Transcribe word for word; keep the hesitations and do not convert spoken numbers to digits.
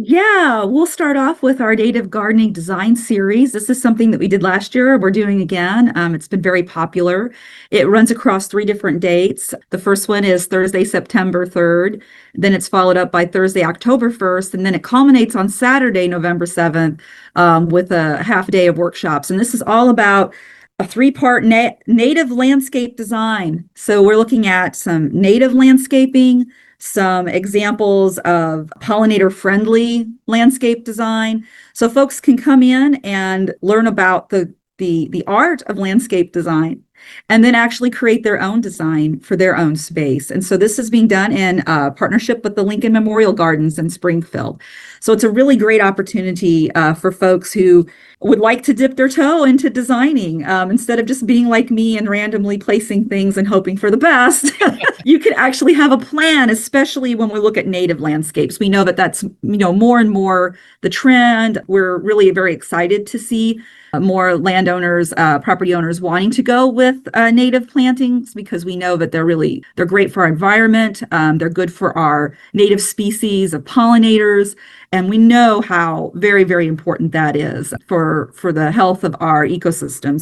Yeah, we'll start off with our native gardening design series. This is something that we did last year. We're doing again. Um, it's been very popular. It runs across three different dates. The first one is Thursday, September third. Then it's followed up by Thursday, October first. And then it culminates on Saturday, November seventh, um, with a half day of workshops. And this is all about a three-part na native landscape design. So we're looking at some native landscaping, some examples of pollinator friendly landscape design. So folks can come in and learn about the, the, the art of landscape design and then actually create their own design for their own space. And so this is being done in uh, partnership with the Lincoln Memorial Gardens in Springfield. So it's a really great opportunity uh, for folks who would like to dip their toe into designing um, instead of just being like me and randomly placing things and hoping for the best. You can actually have a plan, especially when we look at native landscapes. We know that that's, you know, more and more the trend. We're really very excited to see uh, more landowners, uh, property owners wanting to go with uh, native plantings because we know that they're really, they're great for our environment. Um, they're good for our native species of pollinators. And we know how very, very important that is for, for the health of our ecosystems.